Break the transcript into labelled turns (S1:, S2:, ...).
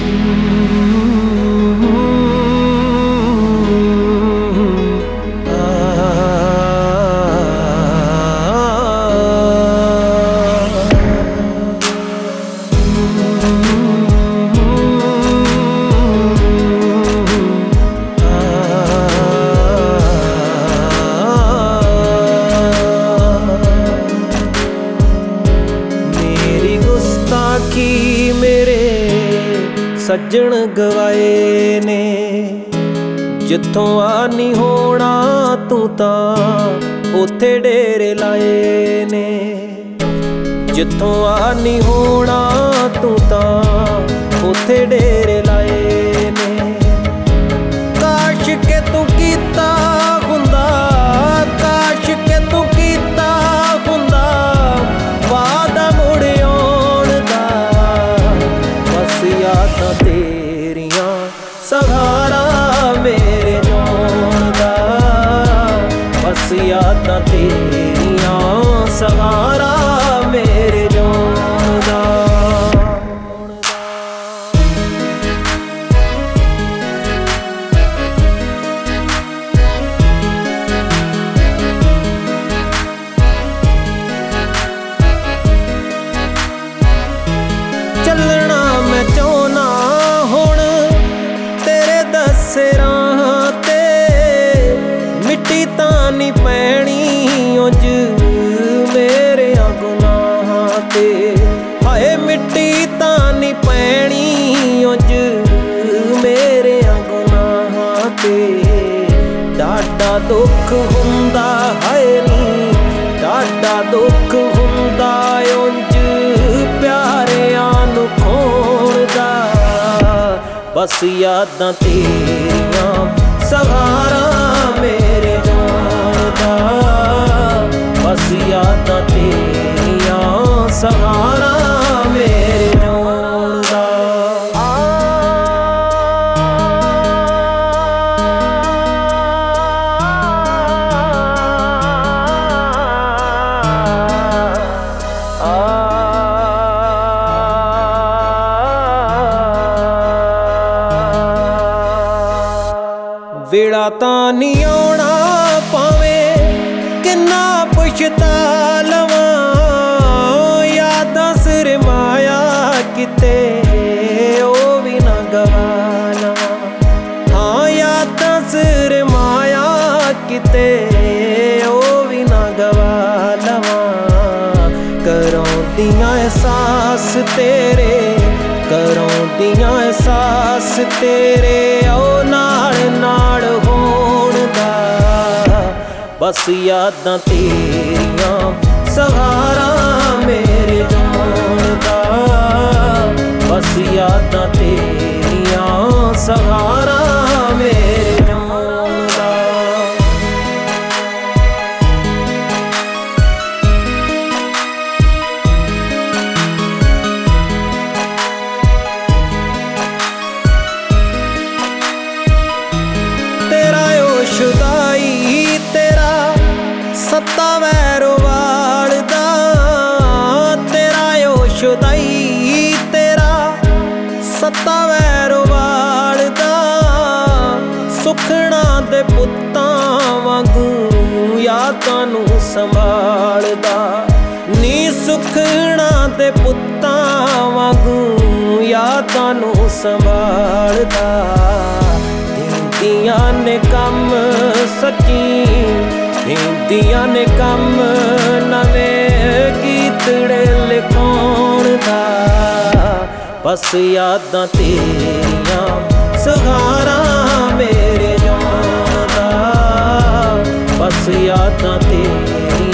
S1: की मेरे सज्जन गवाए ने, जिथों आ नहीं होना तू तां उत्थे डेरे लाए ने। जिथों आ नहीं होना तू तां उत्थे डेरे लाए ने। काश के तू कीता हुंदा, काश के तू कीता हुंदा वादा मुड़ आउण दा। बस यादां तेरियां सहारा मेरे जिउण दा। बस यादां तेरियां सहारा मेरे जिउण दा। ਚੱਲਣਾ ਮੈਂ ਚਾਹੁੰਦਾ ਹੁਣ ਤੇਰੇ ਦੱਸੇ ਰਾਹਾਂ ਤੇ। ਮਿੱਟੀ ਤਾਂ ਨਹੀਂ ਪੈਣੀ ਉਂਝ ਮੇਰਿਆਂ ਗੁਨਾਹਾਂ ਤੇ। ਹਾਏ ਮਿੱਟੀ ਤਾਂ ਨਹੀਂ ਪੈਣੀ ਉਂਝ ਮੇਰਿਆਂ ਗੁਨਾਹਾਂ ਤੇ। ਡਾਢਾ ਦੁੱਖ ਹੁੰਦਾ ਹਾਏ ਨੀ, ਡਾਢਾ ਦੁੱਖ ਹੁੰਦਾ ਉਂਝ ਪਿਆਰਿਆਂ ਨੂੰ ਖੋਣ ਦਾ। ਬਸ ਯਾਦਾਂ ਤੇਰੀਆਂ ਸਹਾਰਾ ਮੇਰੇ ਜਿਉਣ ਦਾ। ਬਸ ਯਾਦਾਂ ਤੇਰੀਆਂ ਸਹਾਰਾ ਮੇਰੇ ਜਿਉਣ ਦਾ। ਵੇਲਾ ਤਾਂ ਨਹੀਂ ਆਉਣਾ ਭਾਵੇਂ ਕਿੰਨਾ ਪਛਤਾ ਲਵਾਂ। ਯਾਦਾਂ ਸਰਮਾਇਆ ਕਿਤੇ ਉਹ ਵੀ ਨਾ ਗਵਾ ਲਵਾਂ। ਹਾਂ ਯਾਦਾਂ ਸਰਮਾਇਆ ਕਿਤੇ ਉਹ ਵੀ ਨਾ ਗਵਾ ਲਵਾਂ। ਕਰਾਉਂਦੀਆਂ ਅਹਿਸਾਸ ਤੇਰੇ, ਕਰਾਉਂਦੀਆਂ ਅਹਿਸਾਸ ਤੇਰੇ ਉਹ ਨਾਲ ਨਾਲ ਹੋਣ ਦਾ। ਬਸ ਯਾਦਾਂ ਤੇਰੀਆਂ ਸਹਾਰਾ ਮੇਰੇ ਜਿਉਣ ਦਾ। ਬਸ ਯਾਦਾਂ ਤੇਰੀਆਂ ਸਹਾਰਾ ਮੇਰੇ ਜਿਉਣ ਦਾ। ਸ਼ੁਦਾਈ ਤੇਰਾ ਸੱਤਾ ਵੈਰੋ ਵਾਲਦਾ। ਤੇਰਾ ਉਹ ਸ਼ੁਦਾਈ ਤੇਰਾ ਸੱਤਾ ਵੈਰੋ ਵਾਲਦਾ। ਸੁਖਣਾ ਦੇ ਪੁੱਤਾਂ ਵਾਂਗੂ ਯਾਦਾਂ ਨੂੰ ਸੰਭਾਲਦਾ। ਨੀ ਸੁਖਣਾ ਦੇ ਪੁੱਤਾਂ ਵਾਂਗੂ ਯਾਦਾਂ ਨੂੰ ਸੰਭਾਲਦਾ। ਦਿੰਦੀਆਂ ਨੇ ਕੰਮ ਸੱਚੀ, ਦਿੰਦੀਆਂ ਨੇ ਕੰਮ ਨਵੇਂ ਗੀਤੜੇ ਲਿਖਾਉਣ ਦਾ। ਬਸ ਯਾਦਾਂ ਤੇਰੀਆਂ ਸਹਾਰਾ ਮੇਰੇ ਜਿਉਣ ਦਾ। ਬਸ ਯਾਦਾਂ ਤੇਰੀਆਂ